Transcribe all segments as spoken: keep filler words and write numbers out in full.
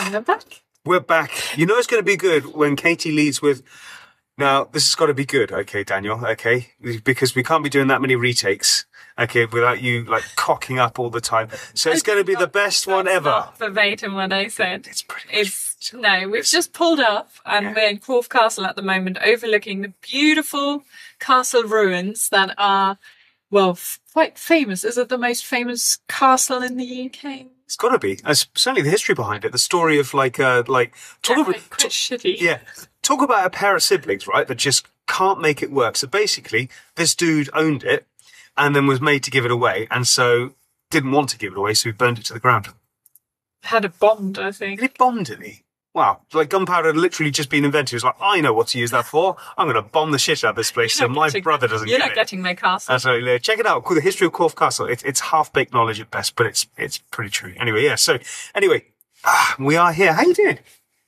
And we're back. We're back. You know it's going to be good when Katie leads with, now, this has got to be good, okay, Daniel, okay? Because we can't be doing that many retakes, okay, without you, like, cocking up all the time. So it's going to be the best one ever. Not verbatim what I said. It's pretty It's, no, we've just pulled up and yeah. we're in Corfe Castle at the moment, overlooking the beautiful castle ruins that are, well, f- quite famous. Is it the most famous castle in the U K? It's got to be. As certainly the history behind it, the story of like, uh, like talk yeah, about quite, quite shitty. Yeah, talk about a pair of siblings, right? That just can't make it work. So basically, this dude owned it, and then was made to give it away, and so didn't want to give it away, so he burned it to the ground. Had a bond, I think. Did he bomb, did he? Wow, like gunpowder had literally just been invented. He was like, I know what to use that for. I'm going to bomb the shit out of this place so my getting, brother doesn't You're get not it. getting my castle. Absolutely. Check it out. The history of Corfe Castle. It, it's half-baked knowledge at best, but it's it's pretty true. Anyway, yeah. So, anyway, ah, we are here. How you doing?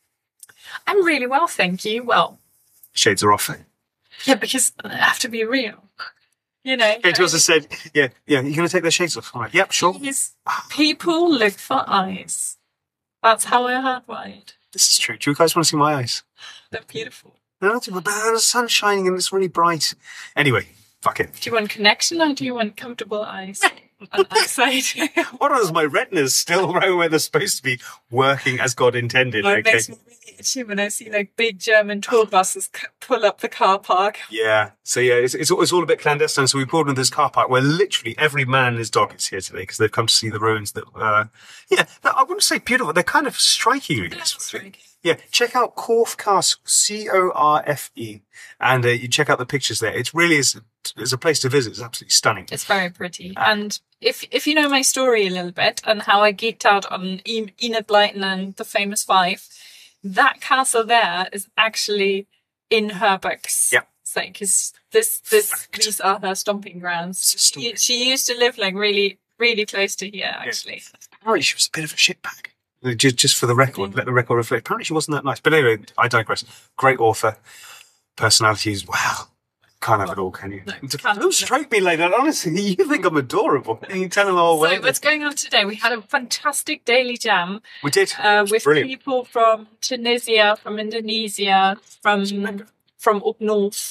I'm really well, thank you. Well, shades are off. Yeah, because I have to be real. You know. Katie also said, yeah, yeah, you're going to take those shades off. I'm like, yep, sure. People look for eyes. That's how we're hardwired. This is true. Do you guys want to see my eyes? They're beautiful. They're not too bad. The sun's shining and it's really bright. Anyway, fuck it. Do you want connection or do you want comfortable eyes on eyesight? What are my retinas still right where they're supposed to be, working as God intended? Well, it okay. makes me really itchy when I see like big German tour buses pull up the car park. Yeah. So yeah, it's, it's, it's all a bit clandestine. So we pulled into this car park where literally every man and his dog is here today because they've come to see the ruins that, uh, yeah, I wouldn't say beautiful. They're kind of striking, I guess. Striking. Yeah, check out Corfe Castle, C O R F E, and uh, you check out the pictures there. It really is, it's a place to visit. It's absolutely stunning. It's very pretty. Uh, and if if you know my story a little bit and how I geeked out on e- Enid Blyton and the Famous Five, that castle there is actually in her books. Yeah. So, because this, this, these are her stomping grounds. She, she used to live like really, really close to here, actually. Yeah. Apparently she was a bit of a shitbag. Just, just for the record, let the record reflect. Apparently she wasn't that nice. But anyway, I digress. Great author. Personalities, wow. Can't have it all, can you? No, Don't strike me like that, honestly. You think I'm adorable. You tell them all well. So what's going on today? We had a fantastic daily jam. We did. Uh, with brilliant. people from Tunisia, from Indonesia, from from up north.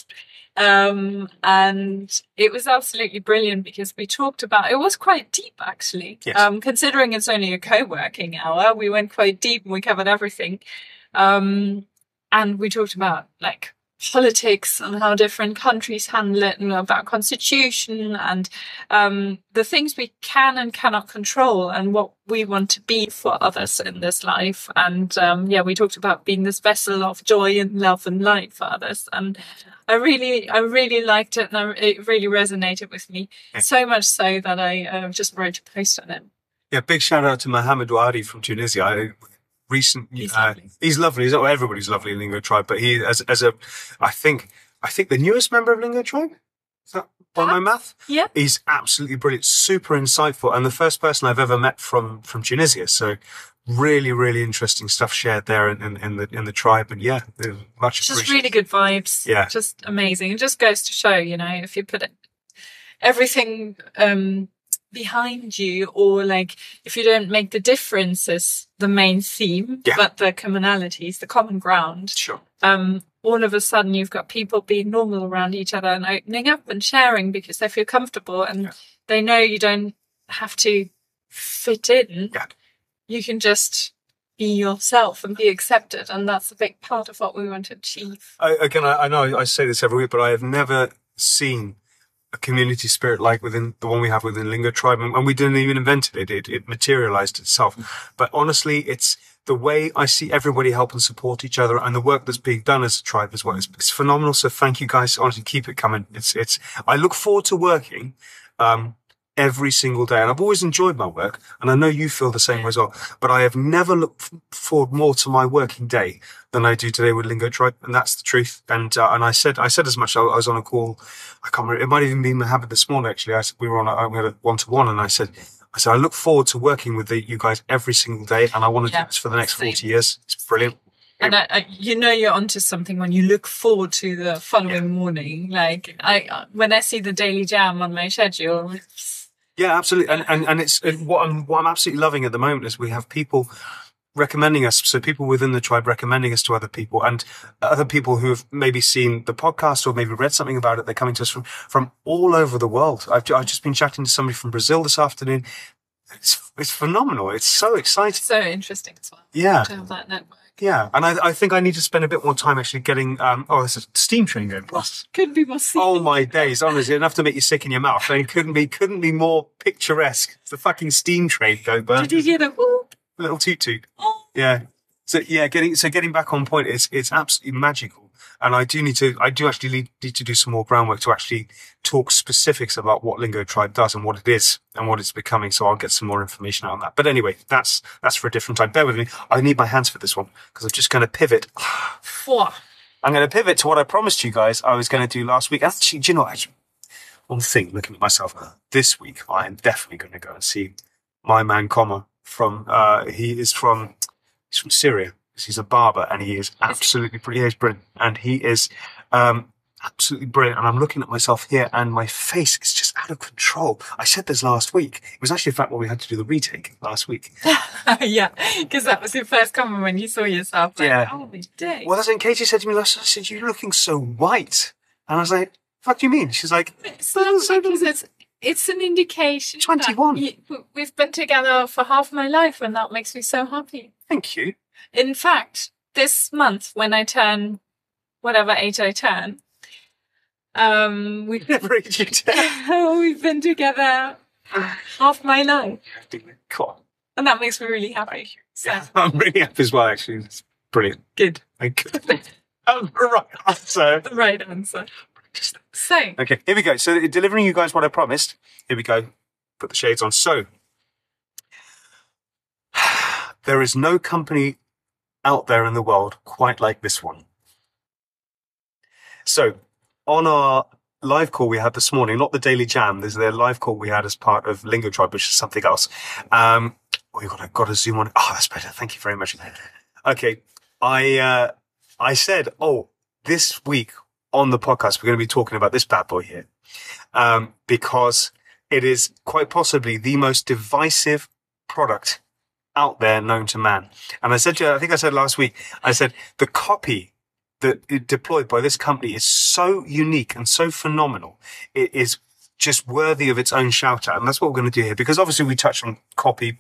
Um, and it was absolutely brilliant because we talked about, it was quite deep actually. Yes. Um, considering it's only a co-working hour, we went quite deep and we covered everything. Um, and we talked about like politics and how different countries handle it and about constitution and, um, the things we can and cannot control and what we want to be for others in this life. And, um, yeah, we talked about being this vessel of joy and love and light for others. And I really, I really liked it and I, it really resonated with me. Yeah. So much so that I uh, just wrote a post on it. Yeah, big shout out to Mohamed Ouadi from Tunisia. I, recent, he's, uh, lovely. he's lovely. He's not everybody's lovely in Lingo Tribe, but he, as, as a, I think, I think the newest member of Lingo Tribe, is that by my math? Yeah. He's absolutely brilliant, super insightful, and the first person I've ever met from, from Tunisia. So really, really interesting stuff shared there in, in, in the, in the tribe. And yeah, much appreciated. Just really good vibes. Yeah. Just amazing. It just goes to show, you know, if you put it, everything, um, behind you, or like if you don't make the differences the main theme, yeah. but the commonalities, the common ground. Sure. Um, all of a sudden you've got people being normal around each other and opening up and sharing because they feel comfortable and yeah. they know you don't have to fit in. Yeah. You can just be yourself and be accepted, and that's a big part of what we want to achieve. I, again, I, I know I say this every week, but I have never seen a community spirit like within the one we have within Lingo Tribe, and we didn't even invent it. It, it, it materialized itself. But honestly, it's the way I see everybody help and support each other, and the work that's being done as a tribe as well. It's, it's phenomenal. So thank you guys. Honestly, keep it coming. It's, it's, I look forward to working, um, every single day. And I've always enjoyed my work, and I know you feel the same way as well. But I have never looked forward more to my working day than I do today with Lingo Tribe, and that's the truth. And uh, and I said I said as much. I, I was on a call. I can't remember. It might even be Mohammed this morning. Actually, I said we were on. A, we had a one to one, and I said, I said I look forward to working with the, you guys every single day, and I want to yeah, do this for the next same. forty years. It's brilliant. And I, I, you know you're onto something when you look forward to the following yeah. morning. Like I, when I see the daily jam on my schedule. Yeah, absolutely. And, and, and it's and what I'm, what I'm absolutely loving at the moment is we have people recommending us. So people within the tribe recommending us to other people, and other people who have maybe seen the podcast or maybe read something about it. They're coming to us from, from all over the world. I've, I've just been chatting to somebody from Brazil this afternoon. It's, it's phenomenal. It's so exciting. So interesting as well. Yeah. To have that network. Yeah. And I, I think I need to spend a bit more time actually getting, um, oh, there's a steam train going past. Couldn't be more scenic. Oh my days, honestly, enough to make you sick in your mouth. It couldn't be, couldn't be more picturesque. It's the fucking steam train going by. Did you hear the whoop? Little toot toot. Oh. Yeah. So yeah, getting, so getting back on point, it's, it's absolutely magical. And I do need to, I do actually need, need to do some more groundwork to actually talk specifics about what Lingo Tribe does and what it is and what it's becoming. So I'll get some more information out on that. But anyway, that's, that's for a different time. Bear with me. I need my hands for this one because I'm just going to pivot. Four. I'm going to pivot to what I promised you guys I was going to do last week. Actually, do you know what? Actually, one thing, looking at myself, this week, I am definitely going to go and see my man, Comma, from, uh, he is from, he's from Syria. He's a barber and he is absolutely brilliant. He's brilliant. And he is, um, absolutely brilliant. And I'm looking at myself here and my face is just out of control. I said this last week. It was actually, in fact, when we had to do the retake last week. Yeah, because that was your first comment when you saw yourself. Like, yeah. Oh, my day. Well, that's when Katie said to me last night, I said, you're looking so white. And I was like, what do you mean? She's like, it's, not because it's, it's an indication. twenty-one. You, we've been together for half my life and that makes me so happy. Thank you. In fact, this month when I turn whatever age I turn, um, we've never age you turn. We've been together half my life, Cool. and that makes me really happy. So. Yeah, I'm really happy as well. Actually, it's brilliant. Good. Thank you. That was the right answer. The right answer. So. Okay, here we go. So delivering you guys what I promised. Here we go. Put the shades on. So there is no company out there in the world quite like this one. So on our live call we had this morning, not the Daily Jam, there's their live call we had as part of Lingo Tribe, which is something else. Um, oh, you got to, got to zoom on. Oh, that's better. Thank you very much. Okay. I, uh, I said, oh, this week on the podcast, we're going to be talking about this bad boy here. Um, because it is quite possibly the most divisive product out there known to man. And I said to you, I think I said last week, I said the copy that is deployed by this company is so unique and so phenomenal. It is just worthy of its own shout out. And that's what we're going to do here, because obviously we touch on copy,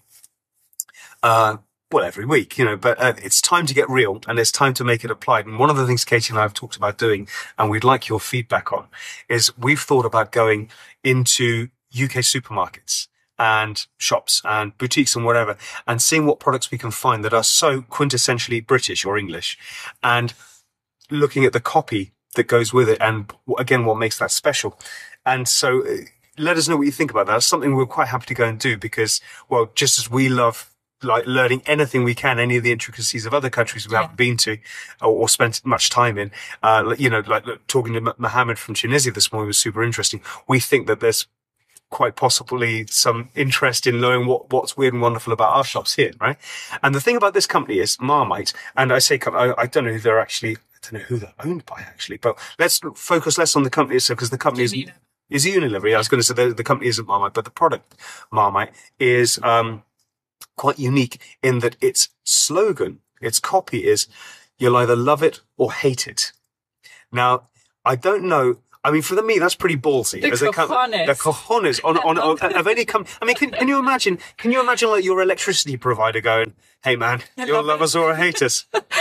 uh, well, every week, you know, but uh, it's time to get real and it's time to make it applied. And one of the things Katie and I have talked about doing, and we'd like your feedback on, is we've thought about going into U K supermarkets and shops and boutiques and whatever, and seeing what products we can find that are so quintessentially British or English, and looking at the copy that goes with it, and again, what makes that special. And so uh, let us know what you think about that. It's something we're quite happy to go and do because, well, just as we love like learning anything we can, any of the intricacies of other countries we yeah. haven't been to or, or spent much time in, uh, you know, like talking to Mohammed from Tunisia this morning was super interesting. We think that there's quite possibly some interest in knowing what, what's weird and wonderful about our shops here, right? And the thing about this company is Marmite, and I say, I, I don't know who they're actually, I don't know who they're owned by actually, but let's focus less on the company itself, because the company is, is Unilever. Yeah, I was going to say the, the company isn't Marmite, but the product Marmite is, um, quite unique in that its slogan, its copy is, you'll either love it or hate it. Now, I don't know, I mean, for me, that's pretty ballsy. The As cojones. The cojones on, on, on, of any company. I mean, can, can you imagine, can you imagine like your electricity provider going, hey man, you'll love us or hate us?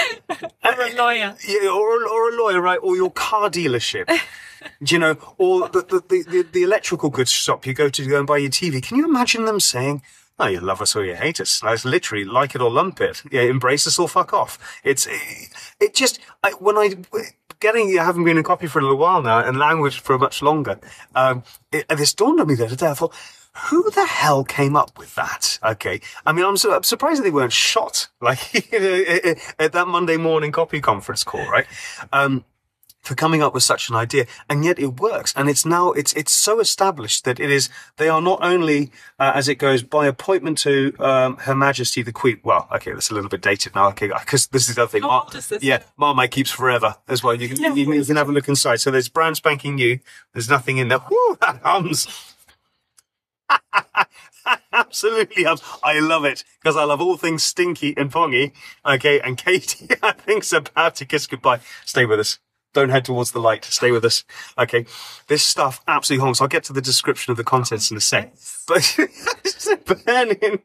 Or a lawyer. Yeah, or, or a lawyer, right? Or your car dealership. Do you know, or the, the, the, the, the electrical goods shop you go to to go and buy your T V. Can you imagine them saying, oh, you love us or you hate us? That's literally like it or lump it. Yeah, embrace us or fuck off. It's, it just, I, when I, getting, having been in copy for a little while now and language for much longer, um, it, this dawned on me the other day. I thought, who the hell came up with that? Okay. I mean, I'm, so, I'm surprised they weren't shot, like, at that Monday morning copy conference call, right? Um, for coming up with such an idea, and yet it works. And it's now, it's, it's so established that it is, they are not only, uh, as it goes, by appointment to, um, Her Majesty the Queen. Well, okay, that's a little bit dated now, okay, because this is the other thing. How Mar- old is this? yeah, Marmite keeps forever as well. You can, Yeah, you, you can have a look inside. So there's brand spanking new. There's nothing in there. Whoo, that hums. absolutely helps. I love it because I love all things stinky and pongy. Okay, and Katie, I think's about to kiss goodbye. Stay with us. Don't head towards the light. Stay with us. Okay, this stuff absolutely honks. I'll get to the description of the contents in a sec. But it's burning.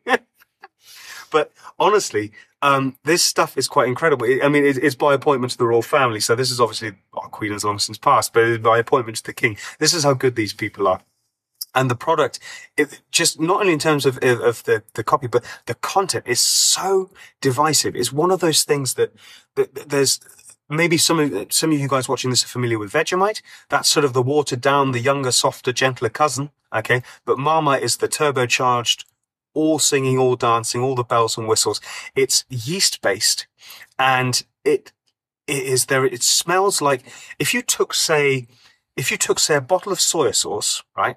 But honestly, um, this stuff is quite incredible. I mean, it, it's by appointment to the royal family. So this is obviously, our Queen has long since passed, but it's by appointment to the king. This is how good these people are. And the product, it, just not only in terms of, of the, the copy, but the content is so divisive. It's one of those things that, that there's, maybe some of, some of you guys watching this are familiar with Vegemite. That's sort of the watered down, the younger, softer, gentler cousin. Okay. But Marmite is the turbocharged, all singing, all dancing, all the bells and whistles. It's yeast based, and it, it is there. It smells like if you took, say, if you took, say, a bottle of soy sauce, right,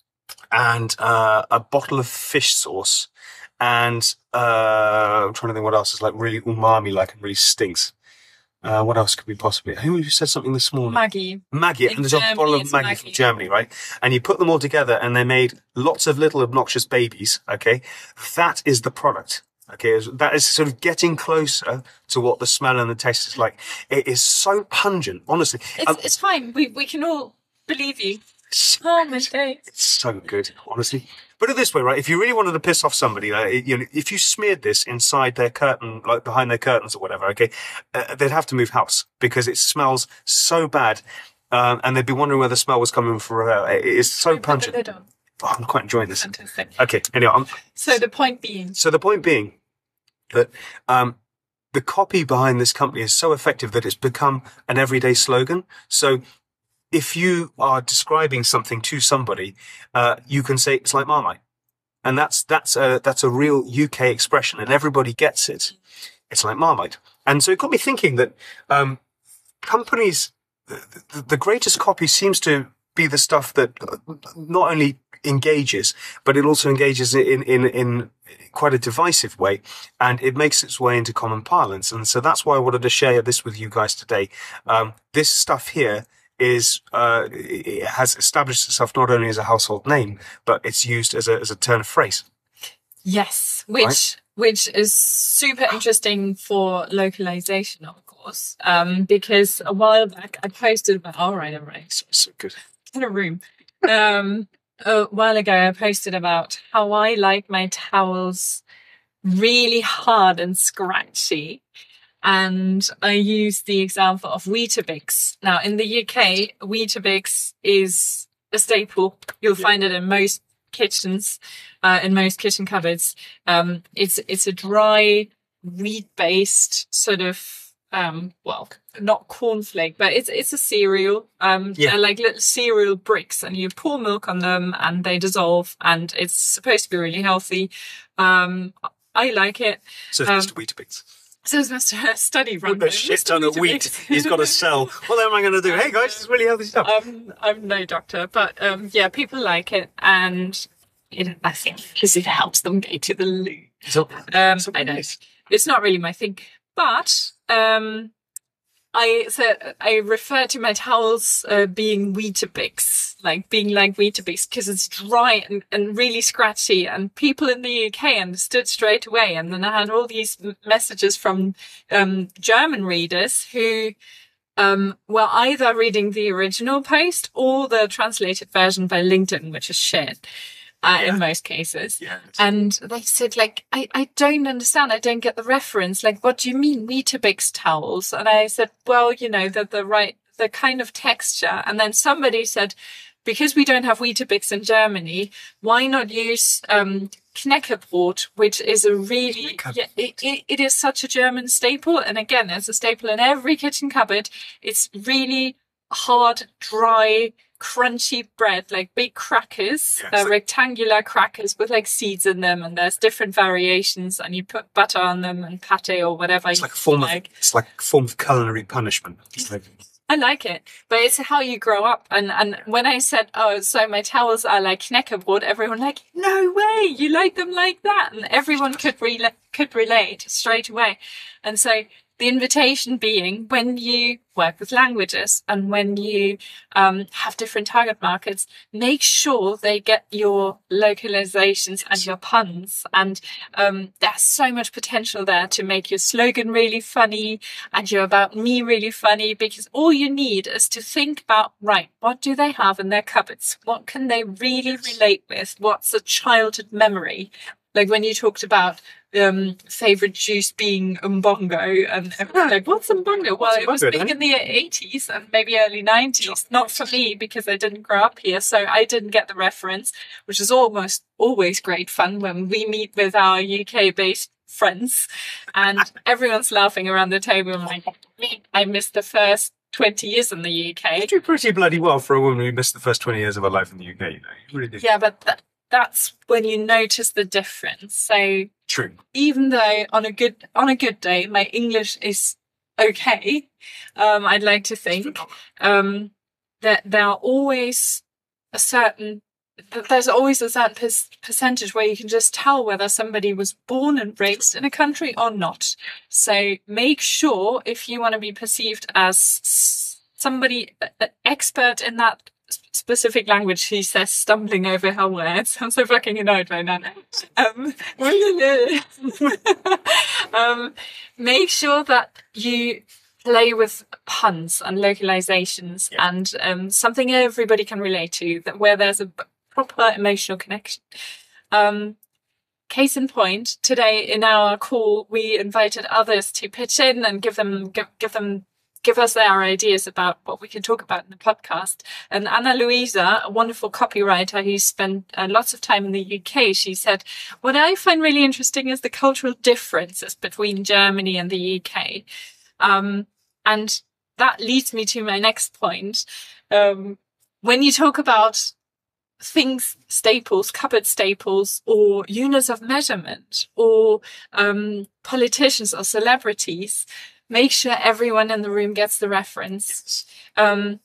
and uh, a bottle of fish sauce, and uh, I'm trying to think what else is like really umami, like and really stinks. Uh, what else could we possibly? Who said something this morning? Maggie. Maggie, In and there's a Germany, bottle of it's Maggie, Maggie from Germany, right? And you put them all together, and they made lots of little obnoxious babies. Okay, that is the product. Okay, that is sort of getting closer to what the smell and the taste is like. It is so pungent, honestly. It's, Um, it's fine. We we can all believe you. it's, Oh, my days. it's so good, honestly. Put it this way, right? If you really wanted to piss off somebody, uh, you know, if you smeared this inside their curtain, like behind their curtains or whatever, okay, uh, they'd have to move house because it smells so bad, um, and they'd be wondering where the smell was coming from. Uh, it is so Put the pungent. lid on. Oh, I'm quite enjoying this. Fantastic. Okay, anyway, I'm, So the point being, so the point being that um, the copy behind this company is so effective that it's become an everyday slogan. So if you are describing something to somebody, uh, you can say it's like Marmite. And that's, that's a, that's a real U K expression and everybody gets it. It's like Marmite. And so it got me thinking that, um, companies, the, the, the greatest copy seems to be the stuff that not only engages, but it also engages in, in, in quite a divisive way, and it makes its way into common parlance. And so that's why I wanted to share this with you guys today. Um, this stuff here is, uh, it has established itself not only as a household name, but it's used as a, as a turn of phrase. yes, which Right. which is super interesting for localization, of course, um, because a while back I posted about. All right, all right. So, so good. In a room. Um, a while ago, I posted about how I like my towels really hard and scratchy. And I used the example of Weetabix. Now, in the U K, Weetabix is a staple. You'll Yeah. find it in most kitchens, uh, in most kitchen cupboards. Um, it's, it's a dry, wheat-based sort of, um, well, not cornflake, but it's, it's a cereal. Um, Yeah. they're like little cereal bricks, and you pour milk on them and they dissolve, and it's supposed to be really healthy. Um, I like it. So it's Um, Mister Weetabix. So it's Mister Study Run. With a shit ton of wheat he's got to sell. What am I going to do? Hey guys, it's really healthy stuff. Um, I'm no doctor, but um, yeah, people like it, and it, I think because it helps them go to the loo. So, Um, so I know nice. it's not really my thing, but um, I said I refer to my towels uh, being Weetabix, like being like Weetabix, because it's dry and, and really scratchy. And people in the U K understood straight away. And then I had all these m- messages from um, German readers who um, were either reading the original post or the translated version by LinkedIn, which is shared uh, Yeah. in most cases. Yeah. And they said, like, I, I don't understand. I don't get the reference. Like, what do you mean, Weetabix towels? And I said, well, you know, the, the right, the kind of texture. And then somebody said, because we don't have Weetabix in Germany, why not use um, Knäckebrot, which is a really, yeah, it, it, it is such a German staple. And again, it's a staple in every kitchen cupboard. It's really hard, dry, crunchy bread, like big crackers, Yeah, uh, it's like- rectangular crackers with like seeds in them, and there's different variations, and you put butter on them and pate or whatever It's you like a form of, like. it's like a form of culinary punishment. It's like, I like it, but it's how you grow up. And and when I said, oh, so my towels are like Knäckebrot, everyone like, no way, you like them like that, and everyone could re- could relate straight away. And so the invitation being when you work with languages and when you um, have different target markets, make sure they get your localizations and your puns. And um, there's so much potential there to make your slogan really funny and your about me really funny, because all you need is to think about, right, what do they have in their cupboards? What can they really relate with? What's a childhood memory? Like when you talked about um, favorite juice being umbongo, and everyone's like, what's umbongo? Well, it was big in the eighties and maybe early nineties. Not for me because I didn't grow up here, so I didn't get the reference, which is almost always great fun when we meet with our U K-based friends and everyone's laughing around the table. I'm like, I missed the first twenty years in the U K. You do pretty bloody well for a woman who missed the first twenty years of her life in the U K, you know. You really did. Yeah, but that, that's when you notice the difference. So true. Even though on a good on a good day my English is okay, um, I'd like to think um, that there are always a certain there's always a certain per- percentage where you can just tell whether somebody was born and raised in a country or not. So make sure, if you want to be perceived as somebody an expert in that specific language, she says, stumbling over her words. I'm so fucking annoyed right now. Um, um, make sure that you play with puns and localizations, yeah. and um, something everybody can relate to, that where there's a proper emotional connection. Um, case in point, today in our call, we invited others to pitch in and give them give, give them give us their ideas about what we can talk about in the podcast. And Anna Luisa, a wonderful copywriter who spent uh, lots of time in the U K, she said, what I find really interesting is the cultural differences between Germany and the U K. Um, and that leads me to my next point. Um, when you talk about things, staples, cupboard staples, or units of measurement, or um, politicians or celebrities, make sure everyone in the room gets the reference. Um,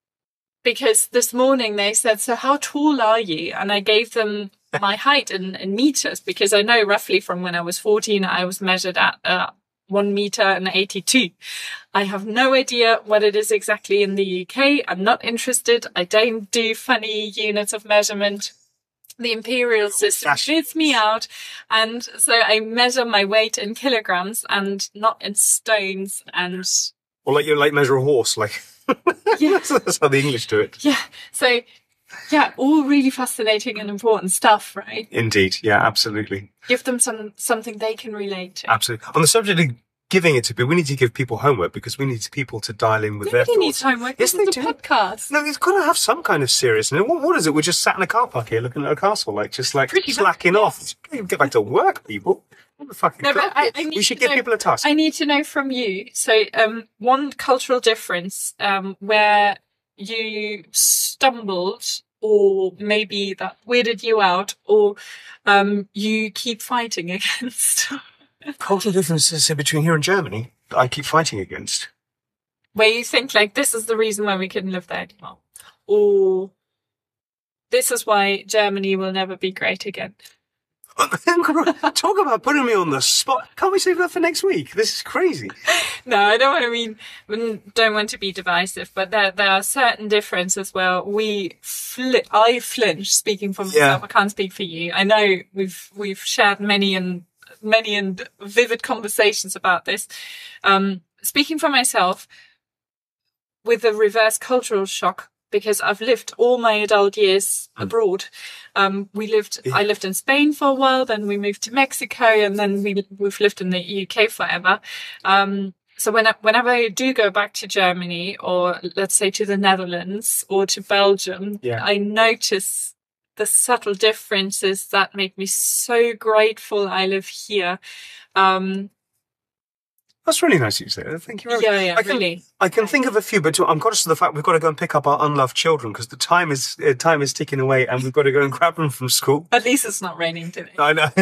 because this morning they said, so how tall are you? And I gave them my height in, in meters, because I know roughly from when I was fourteen, I was measured at uh, one meter and eighty-two. I have no idea what it is exactly in the U K. I'm not interested. I don't do funny units of measurement. The imperial system shoots me out. And so I measure my weight in kilograms and not in stones. And or like you like measure a horse, like yeah. That's how the English do it. Yeah. So yeah, all really fascinating and important stuff, right? Indeed. Yeah, absolutely. Give them some something they can relate to. Absolutely. On the subject of giving it to people, we need to give people homework, because we need people to dial in with Nobody their thoughts. needs homework. Yes, this they is a do. podcast. No, it's got to have some kind of seriousness. What, what is it? We're just sat in a car park here looking at a castle, like just like Pretty slacking much, off. Get back to work, people. What the fucking No, but I, I we should to give know, people a task. I need to know from you. So, um, one cultural difference um, where you stumbled, or maybe that weirded you out, or um, you keep fighting against. Cultural differences in between here and Germany that I keep fighting against. Where you think, like, this is the reason why we couldn't live there anymore. Or this is why Germany will never be great again. Talk about putting me on the spot. Can't we save that for next week? This is crazy. No, I don't want to mean, don't want to be divisive, but there, there are certain differences where we, fli- I flinch, speaking for myself. Yeah. I can't speak for you. I know we've, we've shared many and many and vivid conversations about this. Um, speaking for myself, with the reverse cultural shock, because I've lived all my adult years abroad. Um, we lived, yeah. I lived in Spain for a while, then we moved to Mexico, and then we, we've lived in the U K forever. Um, so when I, whenever I do go back to Germany, or let's say to the Netherlands or to Belgium, yeah. I notice the subtle differences that make me so grateful I live here. Um, That's really nice of you to say that. Thank you very much. Yeah, yeah, I can, really. I can think of a few, but I'm conscious of the fact we've got to go and pick up our unloved children, because the time is uh, time is ticking away, and we've got to go and grab them from school. At least it's not raining today. I know.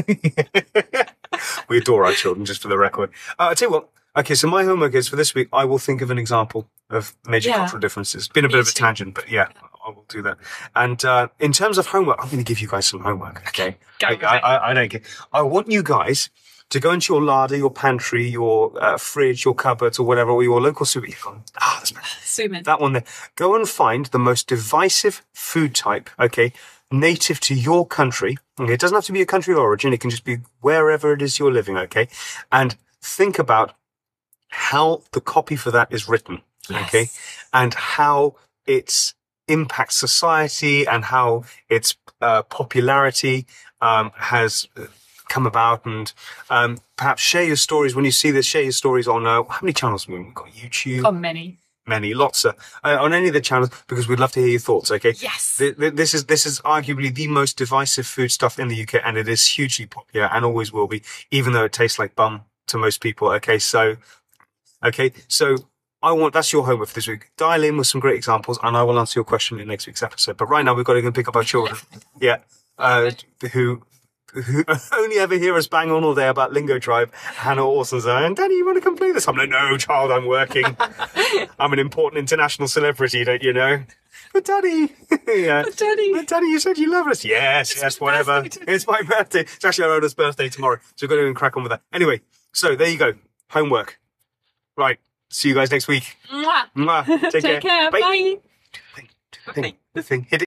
We adore our children, just for the record. Uh, I'll tell you what. Okay, so my homework is for this week, I will think of an example of major yeah. cultural differences. Been a bit Me of a too. tangent, but yeah, I will do that. And uh, in terms of homework, I'm going to give you guys some homework, okay? Go I, I, I, I don't get. I want you guys to go into your larder, your pantry, your uh, fridge, your cupboards, or whatever, or your local super. Ah, that's Swimming. that one there. Go and find the most divisive food type, okay, native to your country. Okay, it doesn't have to be a country of origin. It can just be wherever it is you're living, okay? And think about how the copy for that is written, Yes. okay? And how it's impacts society and how its uh, popularity um, has come about. And um, perhaps share your stories when you see this. Share your stories on uh, how many channels have we got? YouTube, Oh, many. many, lots of, uh, on any of the channels, because we'd love to hear your thoughts. Okay. Yes. Th- th- This is this is arguably the most divisive food stuff in the U K, and it is hugely popular and always will be, even though it tastes like bum to most people. Okay, so okay, so. I want, that's your homework for this week. Dial in with some great examples and I will answer your question in next week's episode. But right now we've got to go and pick up our children. Yeah. Uh, who, who only ever hear us bang on all day about Lingo Tribe. Hannah Orson's and Daddy, you want to come play this? I'm like, no, child, I'm working. I'm an important international celebrity, don't you know? But Daddy, yeah. But Daddy. But Daddy, you said you love us. Yes, It's yes, my whatever. birthday today. It's my birthday. It's actually our oldest birthday tomorrow. So we've got to go and crack on with that. Anyway, so there you go. Homework. Right. See you guys next week. Mwah. Mwah. Take, Take care. Bye. Thing, the thing. Hit it.